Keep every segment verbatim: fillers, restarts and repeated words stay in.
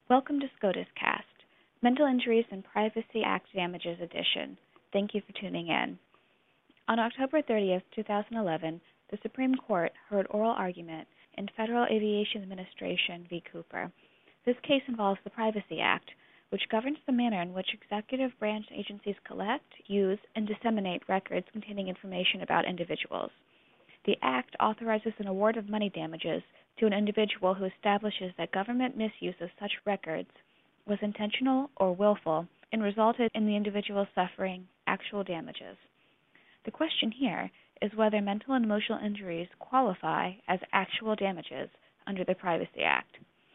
Welcome to SCOTUS Cast, Mental Injuries and Privacy Act Damages Edition. Thank you for tuning in. On October thirtieth, two thousand eleven, the Supreme Court heard oral argument in Federal Aviation Administration v. Cooper. This case involves the Privacy Act, which governs the manner in which executive branch agencies collect, use, and disseminate records containing information about individuals. The Act authorizes an award of money damages to an individual who establishes that government misuse of such records was intentional or willful and resulted in the individual suffering actual damages. The question here is whether mental and emotional injuries qualify as actual damages under the Privacy Act.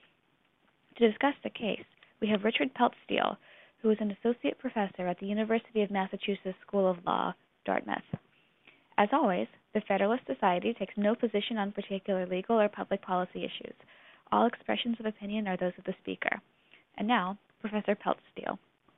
To discuss the case, we have Richard Peltzsteel, who is an associate professor at the University of Massachusetts School of Law, Dartmouth. As always, the Federalist Society takes no position on particular legal or public policy issues. All expressions of opinion are those of the speaker. And now, Professor Peltzsteel.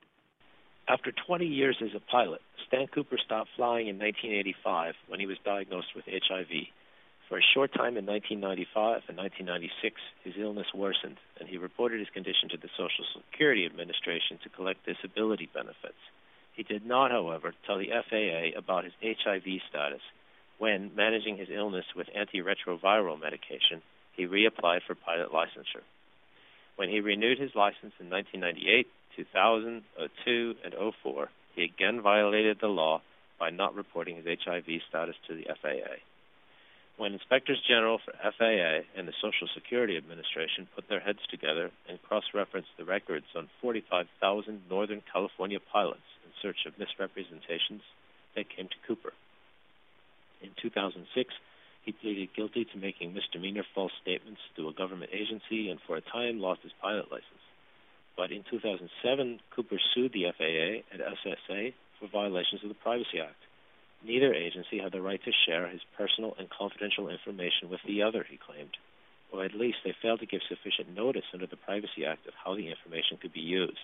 After twenty years as a pilot, Stan Cooper stopped flying in nineteen eighty-five when he was diagnosed with H I V. For a short time in nineteen ninety-five and nineteen ninety-six, his illness worsened, and he reported his condition to the Social Security Administration to collect disability benefits. He did not, however, tell the F A A about his H I V status when, managing his illness with antiretroviral medication, he reapplied for pilot licensure. When he renewed his license in nineteen ninety-eight, two thousand, oh two, and oh four, he again violated the law by not reporting his H I V status to the F A A. When Inspectors General for F A A and the Social Security Administration put their heads together and cross-referenced the records on forty-five thousand Northern California pilots in search of misrepresentations, they came to Cooper. In two thousand six, he pleaded guilty to making misdemeanor false statements to a government agency and for a time lost his pilot license. But in two thousand seven, Cooper sued the F A A and S S A for violations of the Privacy Act. Neither agency had the right to share his personal and confidential information with the other, he claimed, or at least they failed to give sufficient notice under the Privacy Act of how the information could be used.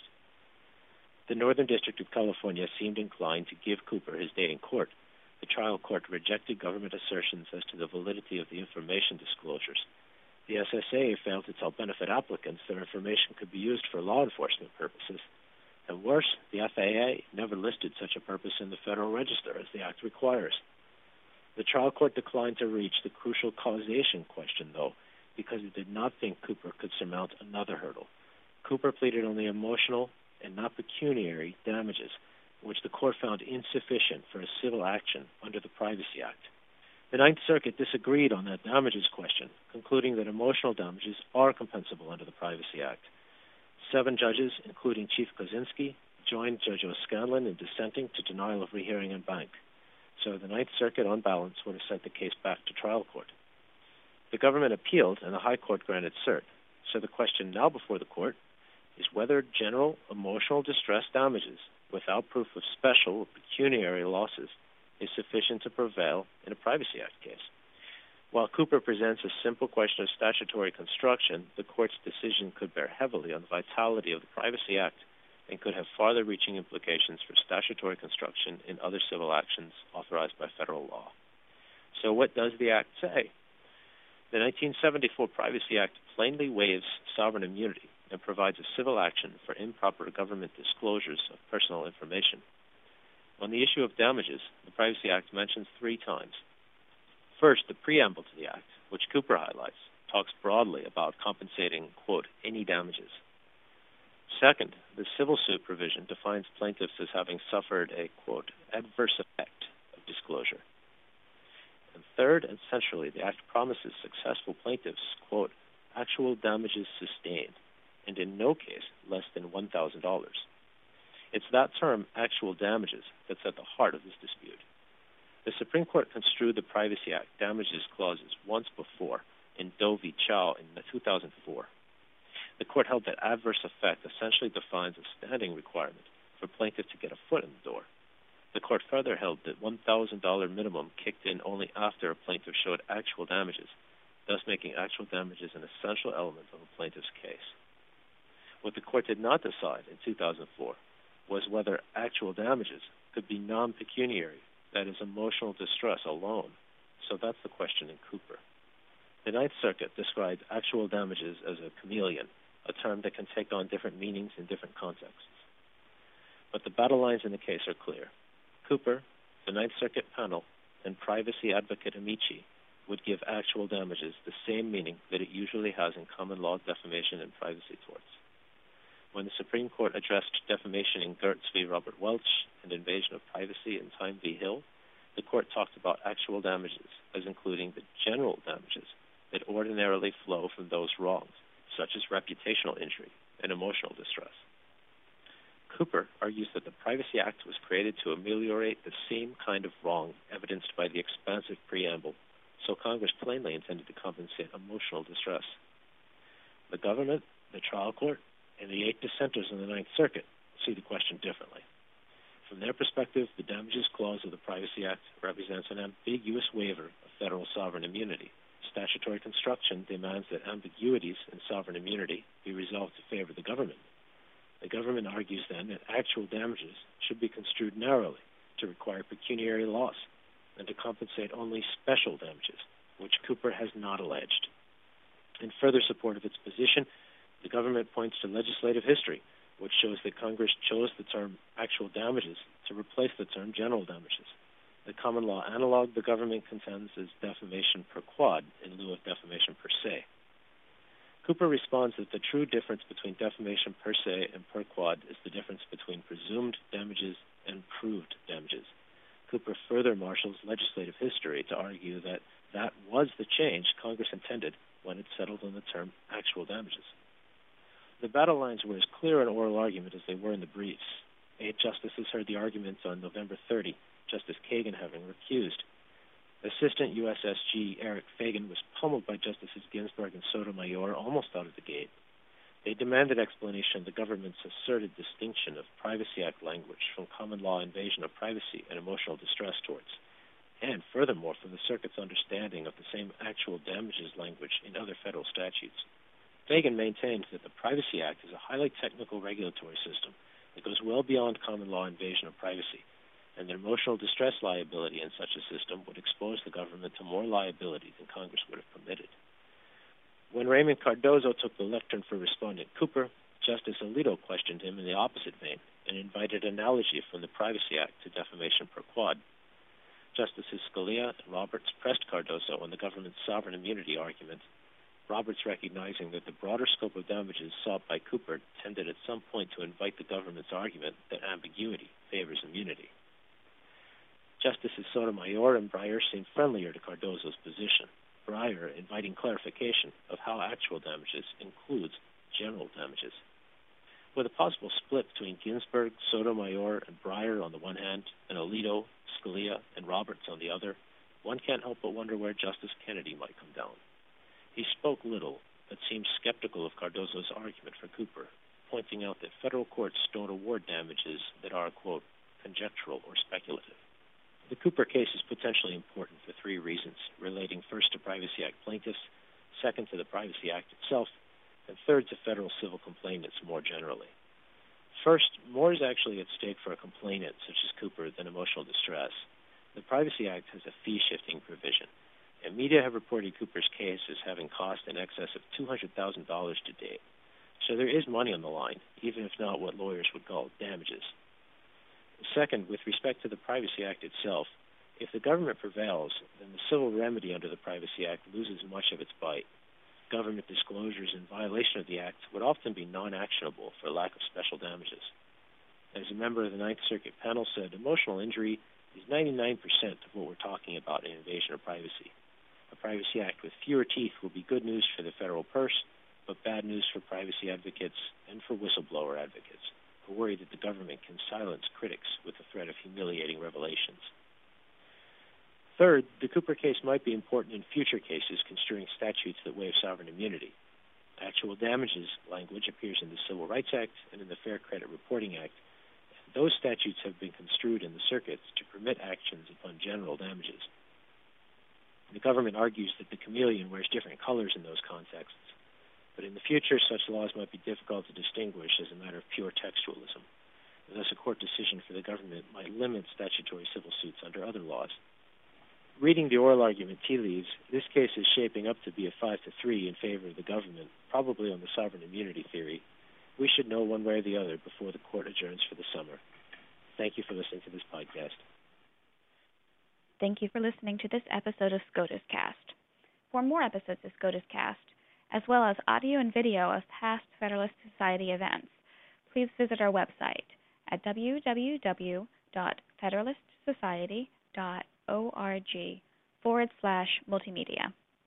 The Northern District of California seemed inclined to give Cooper his day in court. The trial court rejected government assertions as to the validity of the information disclosures. The S S A failed to tell benefit applicants their information could be used for law enforcement purposes. And worse, the F A A never listed such a purpose in the Federal Register as the Act requires. The trial court declined to reach the crucial causation question, though, because it did not think Cooper could surmount another hurdle. Cooper pleaded only emotional and not pecuniary damages, which the court found insufficient for a civil action under the Privacy Act. The Ninth Circuit disagreed on that damages question, concluding that emotional damages are compensable under the Privacy Act. Seven judges, including Chief Kozinski, joined Judge O'Scanlan in dissenting to denial of rehearing en banc. So the Ninth Circuit, on balance, would have sent the case back to trial court. The government appealed, and the High Court granted cert. So the question now before the court is whether general emotional distress damages without proof of special or pecuniary losses is sufficient to prevail in a Privacy Act case. While Cooper presents a simple question of statutory construction, the court's decision could bear heavily on the vitality of the Privacy Act and could have farther-reaching implications for statutory construction in other civil actions authorized by federal law. So what does the Act say? The nineteen seventy-four Privacy Act plainly waives sovereign immunity and provides a civil action for improper government disclosures of personal information. On the issue of damages, the Privacy Act mentions three times. First, the preamble to the Act, which Cooper highlights, talks broadly about compensating, quote, any damages. Second, the civil suit provision defines plaintiffs as having suffered a, quote, adverse effect of disclosure. And third, and centrally, the Act promises successful plaintiffs, quote, actual damages sustained, and in no case less than one thousand dollars. It's that term, actual damages, that's at the heart of this dispute. The Supreme Court construed the Privacy Act damages clauses once before in Doe v. Chow in two thousand four. The court held that adverse effect essentially defines a standing requirement for plaintiffs to get a foot in the door. The court further held that one thousand dollars minimum kicked in only after a plaintiff showed actual damages, thus making actual damages an essential element of a plaintiff's case. What the court did not decide in two thousand four was whether actual damages could be non-pecuniary, that is, emotional distress alone. So that's the question in Cooper. The Ninth Circuit described actual damages as a chameleon, a term that can take on different meanings in different contexts. But the battle lines in the case are clear. Cooper, the Ninth Circuit panel, and privacy advocate Amici would give actual damages the same meaning that it usually has in common law defamation and privacy torts. When the Supreme Court addressed defamation in Gertz v. Robert Welch and invasion of privacy in Time v. Hill, the court talked about actual damages as including the general damages that ordinarily flow from those wrongs, such as reputational injury and emotional distress. Cooper argues that the Privacy Act was created to ameliorate the same kind of wrong evidenced by the expansive preamble, so Congress plainly intended to compensate emotional distress. The government, the trial court, and the eight dissenters in the Ninth Circuit see the question differently. From their perspective, the damages clause of the Privacy Act represents an ambiguous waiver of federal sovereign immunity. Statutory construction demands that ambiguities in sovereign immunity be resolved to favor the government. The government argues then that actual damages should be construed narrowly to require pecuniary loss and to compensate only special damages, which Cooper has not alleged. In further support of its position, the government points to legislative history, which shows that Congress chose the term actual damages to replace the term general damages. The common law analog the government contends is defamation per quod in lieu of defamation per se. Cooper responds that the true difference between defamation per se and per quod is the difference between presumed damages and proved damages. Cooper further marshals legislative history to argue that that was the change Congress intended when it settled on the term actual damages. The battle lines were as clear in oral argument as they were in the briefs. Eight justices heard the arguments on November thirtieth, Justice Kagan having recused. Assistant U S S G Eric Fagan was pummeled by Justices Ginsburg and Sotomayor almost out of the gate. They demanded explanation of the government's asserted distinction of Privacy Act language from common law invasion of privacy and emotional distress torts, and furthermore from the circuit's understanding of the same actual damages language in other federal statutes. Fagan maintained that the Privacy Act is a highly technical regulatory system that goes well beyond common law invasion of privacy, and that emotional distress liability in such a system would expose the government to more liability than Congress would have permitted. When Raymond Cardozo took the lectern for Respondent Cooper, Justice Alito questioned him in the opposite vein and invited analogy from the Privacy Act to defamation per quod. Justices Scalia and Roberts pressed Cardozo on the government's sovereign immunity argument, Roberts recognizing that the broader scope of damages sought by Cooper tended at some point to invite the government's argument that ambiguity favors immunity. Justices Sotomayor and Breyer seemed friendlier to Cardozo's position, Breyer inviting clarification of how actual damages includes general damages. With a possible split between Ginsburg, Sotomayor, and Breyer on the one hand, and Alito, Scalia, and Roberts on the other, one can't help but wonder where Justice Kennedy might come down. He spoke little, but seemed skeptical of Cardozo's argument for Cooper, pointing out that federal courts don't award damages that are, quote, conjectural or speculative. The Cooper case is potentially important for three reasons, relating first to Privacy Act plaintiffs, second to the Privacy Act itself, and third to federal civil complainants more generally. First, more is actually at stake for a complainant such as Cooper than emotional distress. The Privacy Act has a fee-shifting provision, and media have reported Cooper's case as having cost in excess of two hundred thousand dollars to date. So there is money on the line, even if not what lawyers would call damages. Second, with respect to the Privacy Act itself, if the government prevails, then the civil remedy under the Privacy Act loses much of its bite. Government disclosures in violation of the Act would often be non-actionable for lack of special damages. As a member of the Ninth Circuit panel said, emotional injury is ninety-nine percent of what we're talking about in invasion of privacy. A Privacy Act with fewer teeth will be good news for the federal purse, but bad news for privacy advocates and for whistleblower advocates, who worry that the government can silence critics with the threat of humiliating revelations. Third, the Cooper case might be important in future cases construing statutes that waive sovereign immunity. Actual damages language appears in the Civil Rights Act and in the Fair Credit Reporting Act. Those statutes have been construed in the circuits to permit actions upon general damages. The government argues that the chameleon wears different colors in those contexts, but in the future such laws might be difficult to distinguish as a matter of pure textualism. Thus, a court decision for the government might limit statutory civil suits under other laws. Reading the oral argument tea leaves, this case is shaping up to be a five to three in favor of the government, probably on the sovereign immunity theory, we should know one way or the other before the court adjourns for the summer. Thank you for listening to this podcast. Thank you for listening to this episode of SCOTUS Cast. For more episodes of SCOTUS Cast, as well as audio and video of past Federalist Society events, please visit our website at w w w dot federalist society dot org forward slash multimedia.